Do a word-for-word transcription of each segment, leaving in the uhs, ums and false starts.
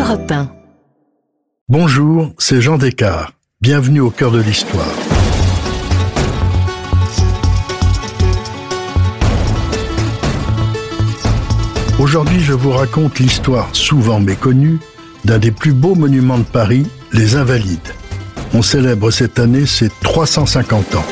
Europe un. Bonjour, c'est Jean Descartes. Bienvenue au cœur de l'histoire. Aujourd'hui, je vous raconte l'histoire souvent méconnue d'un des plus beaux monuments de Paris, les Invalides. On célèbre cette année ses trois cent cinquante ans.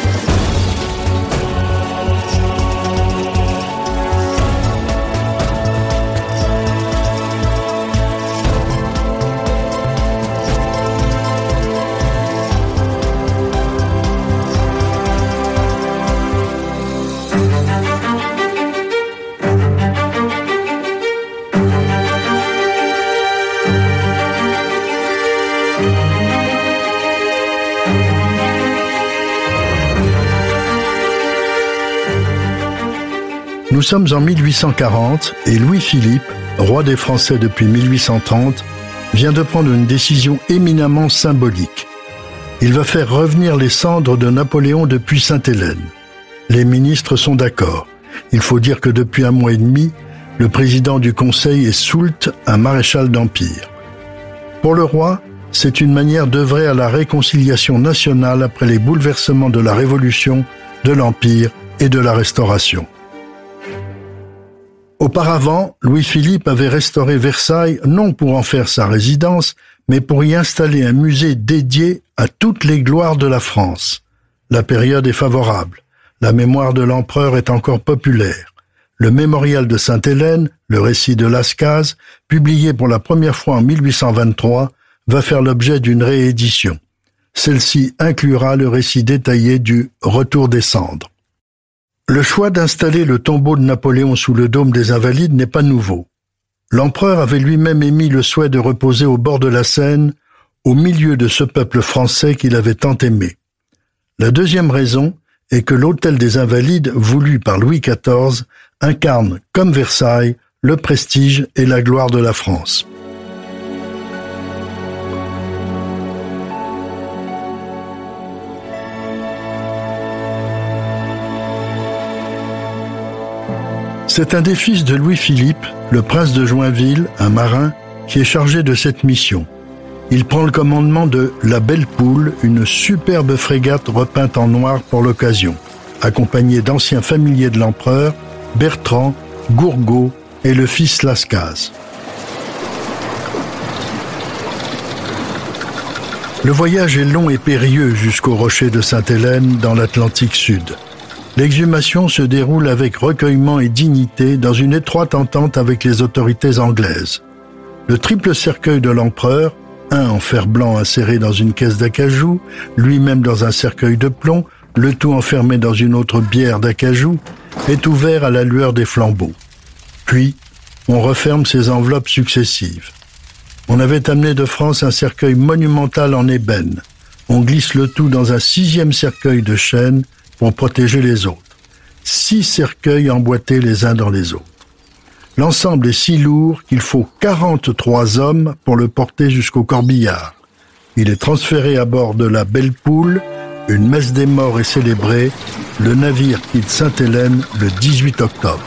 Nous sommes en mille huit cent quarante et Louis-Philippe, roi des Français depuis mille huit cent trente, vient de prendre une décision éminemment symbolique. Il va faire revenir les cendres de Napoléon depuis Sainte-Hélène. Les ministres sont d'accord. Il faut dire que depuis un mois et demi, le président du Conseil est Soult, un maréchal d'Empire. Pour le roi, c'est une manière d'œuvrer à la réconciliation nationale après les bouleversements de la Révolution, de l'Empire et de la Restauration. Auparavant, Louis-Philippe avait restauré Versailles non pour en faire sa résidence, mais pour y installer un musée dédié à toutes les gloires de la France. La période est favorable. La mémoire de l'empereur est encore populaire. Le mémorial de Sainte-Hélène, le récit de Lascaz, publié pour la première fois en mille huit cent vingt-trois, va faire l'objet d'une réédition. Celle-ci inclura le récit détaillé du « Retour des cendres ». Le choix d'installer le tombeau de Napoléon sous le dôme des Invalides n'est pas nouveau. L'empereur avait lui-même émis le souhait de reposer au bord de la Seine, au milieu de ce peuple français qu'il avait tant aimé. La deuxième raison est que l'hôtel des Invalides, voulu par Louis quatorze, incarne, comme Versailles, le prestige et la gloire de la France. C'est un des fils de Louis-Philippe, le prince de Joinville, un marin, qui est chargé de cette mission. Il prend le commandement de la Belle Poule, une superbe frégate repeinte en noir pour l'occasion, accompagné d'anciens familiers de l'empereur, Bertrand, Gourgaud et le fils Lascaz. Le voyage est long et périlleux jusqu'au rocher de Sainte-Hélène dans l'Atlantique Sud. L'exhumation se déroule avec recueillement et dignité dans une étroite entente avec les autorités anglaises. Le triple cercueil de l'empereur, un en fer blanc inséré dans une caisse d'acajou, lui-même dans un cercueil de plomb, le tout enfermé dans une autre bière d'acajou, est ouvert à la lueur des flambeaux. Puis, on referme ces enveloppes successives. On avait amené de France un cercueil monumental en ébène. On glisse le tout dans un sixième cercueil de chêne pour protéger les autres. Six cercueils emboîtés les uns dans les autres. L'ensemble est si lourd qu'il faut quarante-trois hommes pour le porter jusqu'au corbillard. Il est transféré à bord de la Belle Poule, une messe des morts est célébrée, le navire quitte Sainte-Hélène le dix-huit octobre.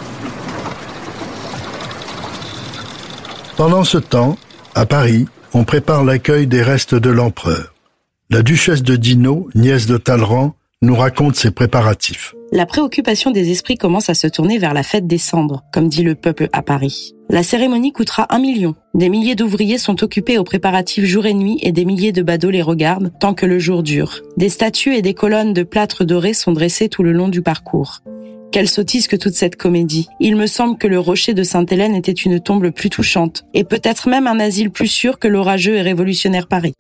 Pendant ce temps, à Paris, on prépare l'accueil des restes de l'empereur. La duchesse de Dinaud, nièce de Talleyrand, nous raconte ses préparatifs. La préoccupation des esprits commence à se tourner vers la fête des cendres, comme dit le peuple à Paris. La cérémonie coûtera un million. Des milliers d'ouvriers sont occupés aux préparatifs jour et nuit et des milliers de badauds les regardent tant que le jour dure. Des statues et des colonnes de plâtre doré sont dressées tout le long du parcours. Quelle sottise que toute cette comédie. Il me semble que le rocher de Sainte-Hélène était une tombe plus touchante, et peut-être même un asile plus sûr que l'orageux et révolutionnaire Paris.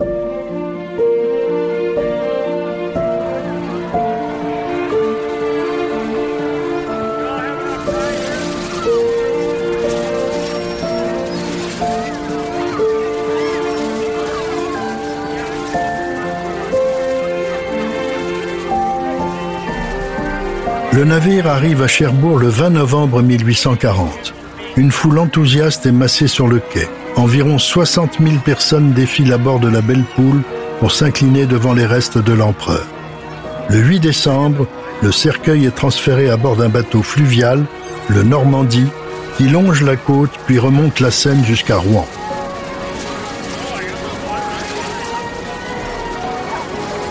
Le navire arrive à Cherbourg le vingt novembre mille huit cent quarante. Une foule enthousiaste est massée sur le quai. Environ soixante mille personnes défilent à bord de la Belle Poule pour s'incliner devant les restes de l'empereur. Le huit décembre, le cercueil est transféré à bord d'un bateau fluvial, le Normandie, qui longe la côte puis remonte la Seine jusqu'à Rouen.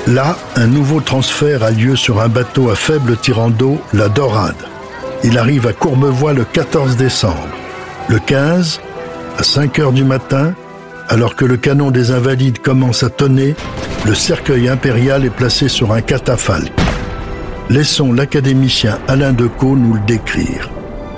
Là, un nouveau transfert a lieu sur un bateau à faible tirant d'eau, la Dorade. Il arrive à Courbevoie le quatorze décembre. Le quinze, à cinq heures du matin, alors que le canon des Invalides commence à tonner, le cercueil impérial est placé sur un catafalque. Laissons l'académicien Alain Decaux nous le décrire.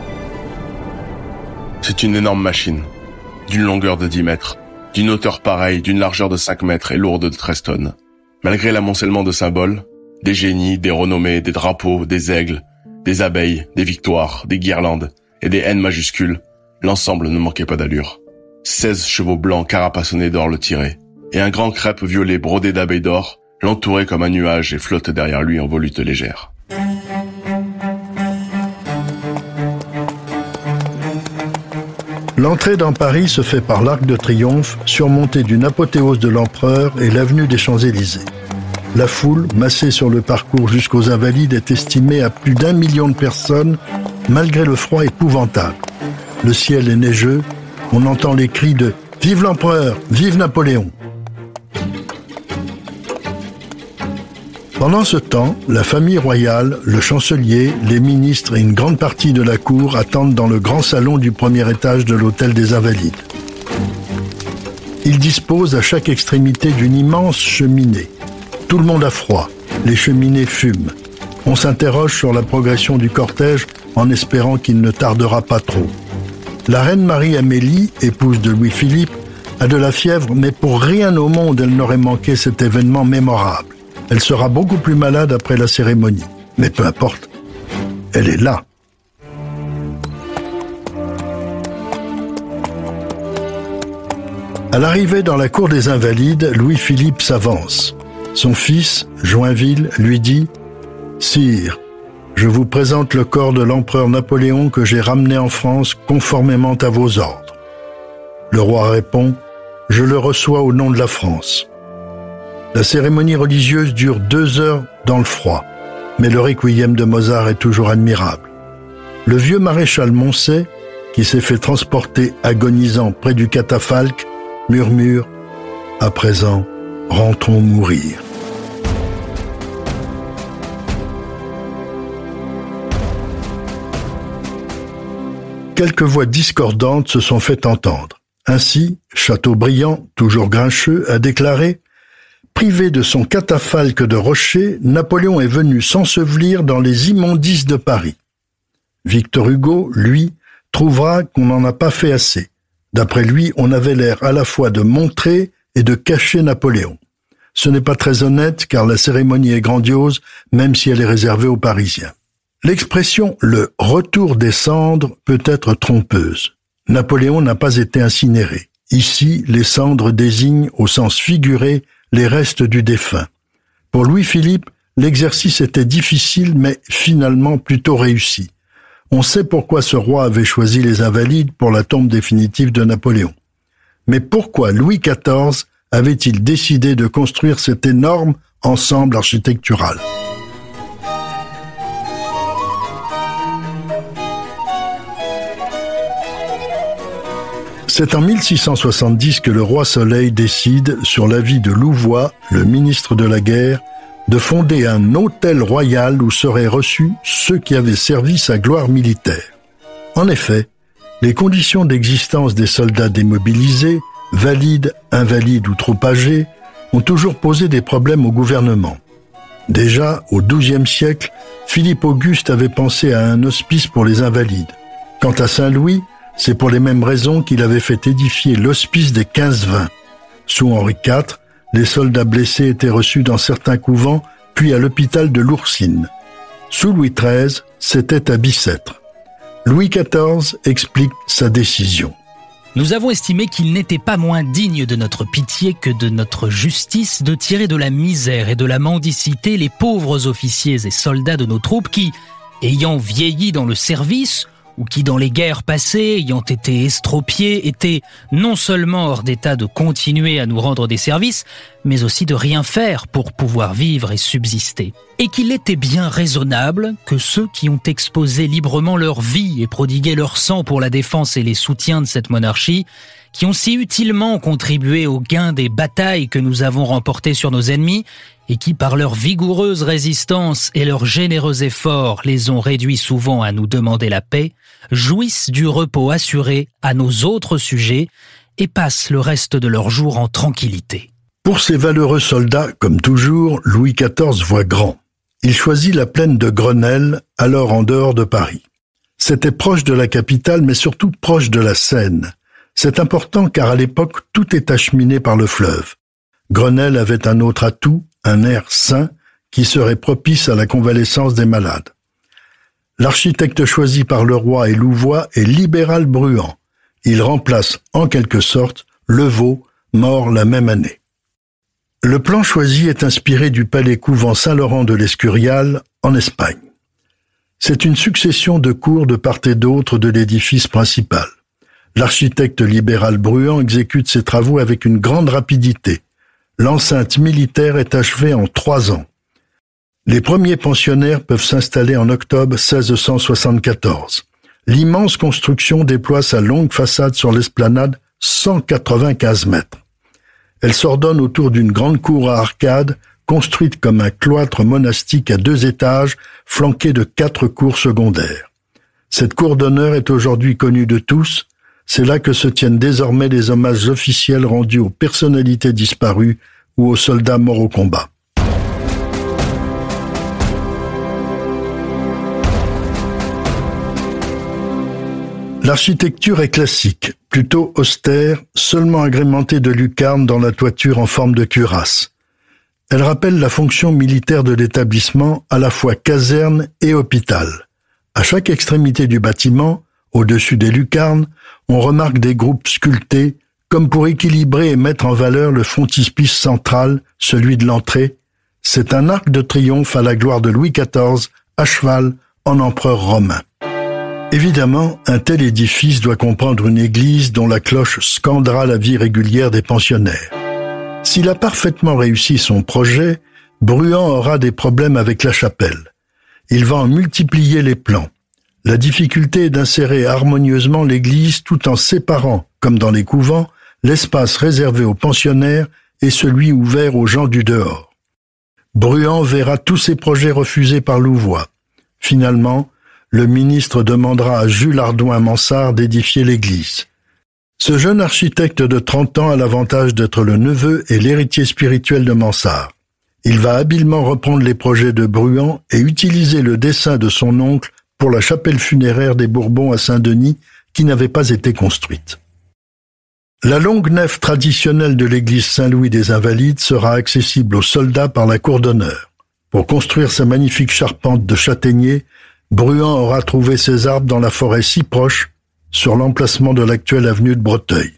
C'est une énorme machine, d'une longueur de dix mètres, d'une hauteur pareille, d'une largeur de cinq mètres et lourde de treize tonnes. Malgré l'amoncellement de symboles, des génies, des renommées, des drapeaux, des aigles, des abeilles, des victoires, des guirlandes et des N majuscules, l'ensemble ne manquait pas d'allure. Seize chevaux blancs carapassonnés d'or le tiraient, et un grand crêpe violet brodé d'abeilles d'or l'entourait comme un nuage et flotte derrière lui en volute légère. L'entrée dans Paris se fait par l'Arc de Triomphe, surmonté d'une apothéose de l'Empereur et l'avenue des Champs-Élysées. La foule, massée sur le parcours jusqu'aux Invalides, est estimée à plus d'un million de personnes, malgré le froid épouvantable. Le ciel est neigeux, on entend les cris de « Vive l'Empereur ! Vive Napoléon !» Pendant ce temps, la famille royale, le chancelier, les ministres et une grande partie de la cour attendent dans le grand salon du premier étage de l'hôtel des Invalides. Ils disposent à chaque extrémité d'une immense cheminée. Tout le monde a froid, les cheminées fument. On s'interroge sur la progression du cortège en espérant qu'il ne tardera pas trop. La reine Marie-Amélie, épouse de Louis-Philippe, a de la fièvre, mais pour rien au monde elle n'aurait manqué cet événement mémorable. Elle sera beaucoup plus malade après la cérémonie. Mais peu importe, elle est là. À l'arrivée dans la cour des Invalides, Louis-Philippe s'avance. Son fils, Joinville, lui dit « Sire, je vous présente le corps de l'empereur Napoléon que j'ai ramené en France conformément à vos ordres. » Le roi répond « Je le reçois au nom de la France. » La cérémonie religieuse dure deux heures dans le froid, mais le requiem de Mozart est toujours admirable. Le vieux maréchal Moncey, qui s'est fait transporter agonisant près du catafalque, murmure « À présent, rentrons mourir. » Quelques voix discordantes se sont fait entendre. Ainsi, Chateaubriand, toujours grincheux, a déclaré « Privé de son catafalque de rocher, Napoléon est venu s'ensevelir dans les immondices de Paris. » Victor Hugo, lui, trouvera qu'on n'en a pas fait assez. D'après lui, on avait l'air à la fois de montrer et de cacher Napoléon. Ce n'est pas très honnête car la cérémonie est grandiose, même si elle est réservée aux Parisiens. L'expression « le retour des cendres » peut être trompeuse. Napoléon n'a pas été incinéré. Ici, les cendres désignent, au sens figuré, les restes du défunt. Pour Louis-Philippe, l'exercice était difficile, mais finalement plutôt réussi. On sait pourquoi ce roi avait choisi les Invalides pour la tombe définitive de Napoléon. Mais pourquoi Louis quatorze avait-il décidé de construire cet énorme ensemble architectural ? C'est en mille six cent soixante-dix que le roi Soleil décide, sur l'avis de Louvois, le ministre de la guerre, de fonder un hôtel royal où seraient reçus ceux qui avaient servi sa gloire militaire. En effet, les conditions d'existence des soldats démobilisés, valides, invalides ou trop âgés, ont toujours posé des problèmes au gouvernement. Déjà, au douzième siècle, Philippe Auguste avait pensé à un hospice pour les invalides. Quant à Saint-Louis, c'est pour les mêmes raisons qu'il avait fait édifier l'hospice des quinze-vingts. Sous Henri quatre, les soldats blessés étaient reçus dans certains couvents, puis à l'hôpital de Lourcine. Sous Louis treize, c'était à Bicêtre. Louis quatorze explique sa décision. Nous avons estimé qu'il n'était pas moins digne de notre pitié que de notre justice de tirer de la misère et de la mendicité les pauvres officiers et soldats de nos troupes qui, ayant vieilli dans le service, ou qui dans les guerres passées, ayant été estropiés, étaient non seulement hors d'état de continuer à nous rendre des services, mais aussi de rien faire pour pouvoir vivre et subsister. Et qu'il était bien raisonnable que ceux qui ont exposé librement leur vie et prodigué leur sang pour la défense et les soutiens de cette monarchie qui ont si utilement contribué au gain des batailles que nous avons remportées sur nos ennemis et qui, par leur vigoureuse résistance et leurs généreux efforts, les ont réduits souvent à nous demander la paix, jouissent du repos assuré à nos autres sujets et passent le reste de leurs jours en tranquillité. Pour ces valeureux soldats, comme toujours, Louis quatorze voit grand. Il choisit la plaine de Grenelle, alors en dehors de Paris. C'était proche de la capitale, mais surtout proche de la Seine. C'est important car à l'époque, tout est acheminé par le fleuve. Grenelle avait un autre atout, un air sain, qui serait propice à la convalescence des malades. L'architecte choisi par le roi et Louvois est Libéral Bruant. Il remplace, en quelque sorte, Levau, mort la même année. Le plan choisi est inspiré du palais couvent Saint-Laurent de l'Escurial, en Espagne. C'est une succession de cours de part et d'autre de l'édifice principal. L'architecte Libéral Bruant exécute ses travaux avec une grande rapidité. L'enceinte militaire est achevée en trois ans. Les premiers pensionnaires peuvent s'installer en octobre seize cent soixante-quatorze. L'immense construction déploie sa longue façade sur l'esplanade, cent quatre-vingt-quinze mètres. Elle s'ordonne autour d'une grande cour à arcades, construite comme un cloître monastique à deux étages, flanqué de quatre cours secondaires. Cette cour d'honneur est aujourd'hui connue de tous. C'est là que se tiennent désormais les hommages officiels rendus aux personnalités disparues ou aux soldats morts au combat. L'architecture est classique, plutôt austère, seulement agrémentée de lucarnes dans la toiture en forme de cuirasse. Elle rappelle la fonction militaire de l'établissement, à la fois caserne et hôpital. À chaque extrémité du bâtiment, au-dessus des lucarnes, on remarque des groupes sculptés, comme pour équilibrer et mettre en valeur le frontispice central, celui de l'entrée. C'est un arc de triomphe à la gloire de Louis quatorze, à cheval, en empereur romain. Évidemment, un tel édifice doit comprendre une église dont la cloche scandera la vie régulière des pensionnaires. S'il a parfaitement réussi son projet, Bruant aura des problèmes avec la chapelle. Il va en multiplier les plans. La difficulté est d'insérer harmonieusement l'église tout en séparant, comme dans les couvents, l'espace réservé aux pensionnaires et celui ouvert aux gens du dehors. Bruant verra tous ses projets refusés par Louvois. Finalement, le ministre demandera à Jules Hardouin-Mansart d'édifier l'église. Ce jeune architecte de trente ans a l'avantage d'être le neveu et l'héritier spirituel de Mansart. Il va habilement reprendre les projets de Bruant et utiliser le dessin de son oncle pour la chapelle funéraire des Bourbons à Saint-Denis qui n'avait pas été construite. La longue nef traditionnelle de l'église Saint-Louis des Invalides sera accessible aux soldats par la cour d'honneur. Pour construire sa magnifique charpente de châtaignier, Bruant aura trouvé ses arbres dans la forêt si proche, sur l'emplacement de l'actuelle avenue de Breteuil.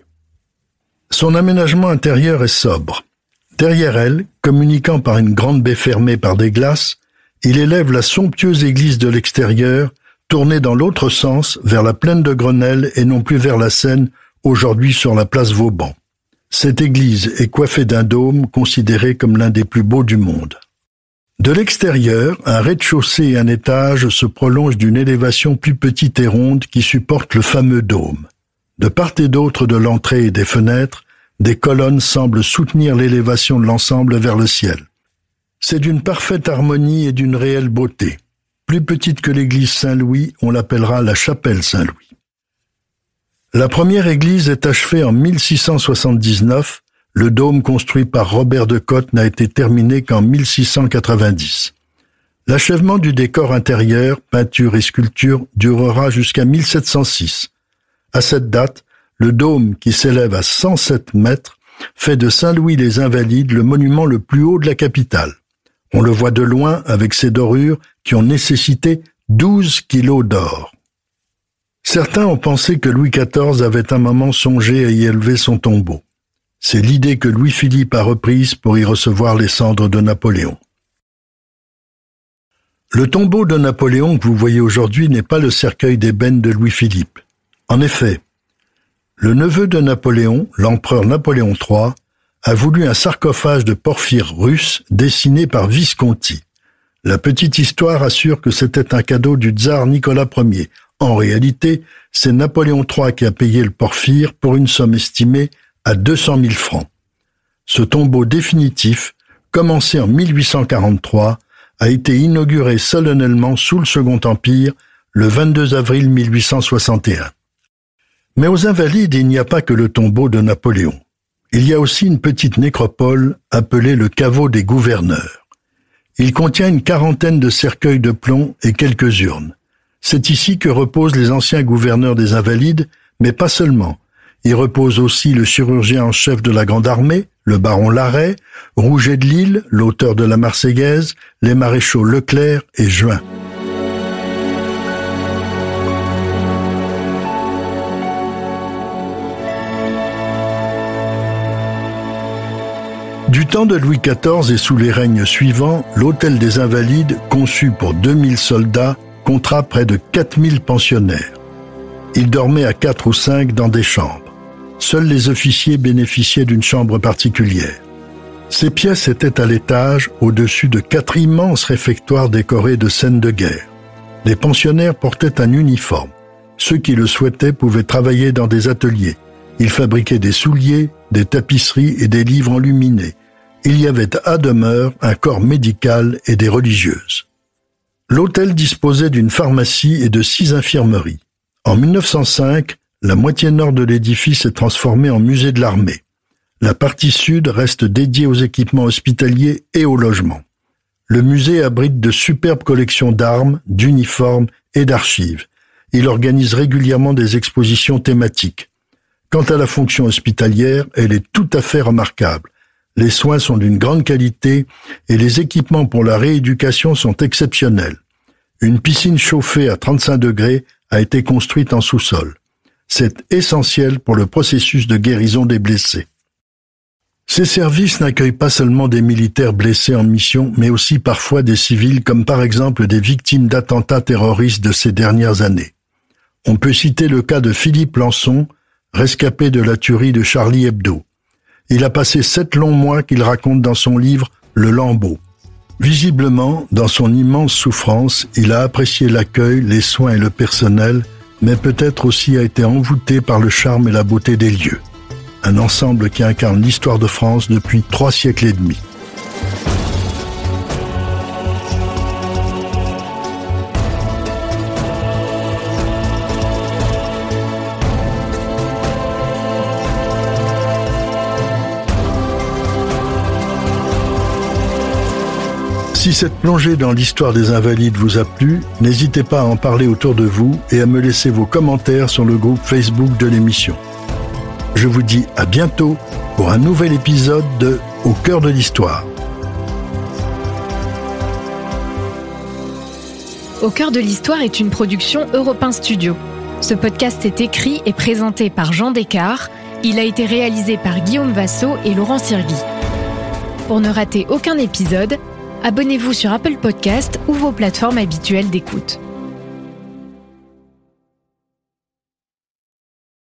Son aménagement intérieur est sobre. Derrière elle, communiquant par une grande baie fermée par des glaces, il élève la somptueuse église de l'extérieur, tournée dans l'autre sens, vers la plaine de Grenelle et non plus vers la Seine, aujourd'hui sur la place Vauban. Cette église est coiffée d'un dôme considéré comme l'un des plus beaux du monde. De l'extérieur, un rez-de-chaussée et un étage se prolongent d'une élévation plus petite et ronde qui supporte le fameux dôme. De part et d'autre de l'entrée et des fenêtres, des colonnes semblent soutenir l'élévation de l'ensemble vers le ciel. C'est d'une parfaite harmonie et d'une réelle beauté. Plus petite que l'église Saint-Louis, on l'appellera la chapelle Saint-Louis. La première église est achevée en mille six cent soixante-dix-neuf. Le dôme construit par Robert de Cotte n'a été terminé qu'en mille six cent quatre-vingt-dix. L'achèvement du décor intérieur, peinture et sculpture, durera jusqu'à mille sept cent six. À cette date, le dôme, qui s'élève à cent sept mètres, fait de Saint-Louis les Invalides le monument le plus haut de la capitale. On le voit de loin avec ses dorures qui ont nécessité douze kilos d'or. Certains ont pensé que Louis quatorze avait un moment songé à y élever son tombeau. C'est l'idée que Louis-Philippe a reprise pour y recevoir les cendres de Napoléon. Le tombeau de Napoléon que vous voyez aujourd'hui n'est pas le cercueil d'ébène de Louis-Philippe. En effet, le neveu de Napoléon, l'empereur Napoléon trois, a voulu un sarcophage de porphyre russe dessiné par Visconti. La petite histoire assure que c'était un cadeau du tsar Nicolas Ier, En réalité, c'est Napoléon trois qui a payé le porphyre pour une somme estimée à deux cent mille francs. Ce tombeau définitif, commencé en mille huit cent quarante-trois, a été inauguré solennellement sous le Second Empire le vingt-deux avril mille huit cent soixante et un. Mais aux Invalides, il n'y a pas que le tombeau de Napoléon. Il y a aussi une petite nécropole appelée le caveau des gouverneurs. Il contient une quarantaine de cercueils de plomb et quelques urnes. C'est ici que reposent les anciens gouverneurs des Invalides, mais pas seulement. Y repose aussi le chirurgien en chef de la Grande Armée, le baron Larrey, Rouget de Lille, l'auteur de la Marseillaise, les maréchaux Leclerc et Juin. Du temps de Louis quatorze et sous les règnes suivants, l'Hôtel des Invalides, conçu pour deux mille soldats, comptera près de quatre mille pensionnaires. Ils dormaient à quatre ou cinq dans des chambres. Seuls les officiers bénéficiaient d'une chambre particulière. Ces pièces étaient à l'étage, au-dessus de quatre immenses réfectoires décorés de scènes de guerre. Les pensionnaires portaient un uniforme. Ceux qui le souhaitaient pouvaient travailler dans des ateliers. Ils fabriquaient des souliers, des tapisseries et des livres enluminés. Il y avait à demeure un corps médical et des religieuses. L'hôtel disposait d'une pharmacie et de six infirmeries. En mille neuf cent cinq, la moitié nord de l'édifice est transformée en musée de l'armée. La partie sud reste dédiée aux équipements hospitaliers et aux logements. Le musée abrite de superbes collections d'armes, d'uniformes et d'archives. Il organise régulièrement des expositions thématiques. Quant à la fonction hospitalière, elle est tout à fait remarquable. Les soins sont d'une grande qualité et les équipements pour la rééducation sont exceptionnels. Une piscine chauffée à trente-cinq degrés a été construite en sous-sol. C'est essentiel pour le processus de guérison des blessés. Ces services n'accueillent pas seulement des militaires blessés en mission, mais aussi parfois des civils, comme par exemple des victimes d'attentats terroristes de ces dernières années. On peut citer le cas de Philippe Lançon, rescapé de la tuerie de Charlie Hebdo. Il a passé sept longs mois qu'il raconte dans son livre « Le Lambeau ». Visiblement, dans son immense souffrance, il a apprécié l'accueil, les soins et le personnel, mais peut-être aussi a été envoûté par le charme et la beauté des lieux. Un ensemble qui incarne l'histoire de France depuis trois siècles et demi. Si cette plongée dans l'histoire des Invalides vous a plu, n'hésitez pas à en parler autour de vous et à me laisser vos commentaires sur le groupe Facebook de l'émission. Je vous dis à bientôt pour un nouvel épisode de Au cœur de l'histoire. Au cœur de l'histoire est une production Europe un Studio. Ce podcast est écrit et présenté par Jean Descartes. Il a été réalisé par Guillaume Vassaux et Laurent Sirgui. Pour ne rater aucun épisode, abonnez-vous sur Apple Podcast ou vos plateformes habituelles d'écoute.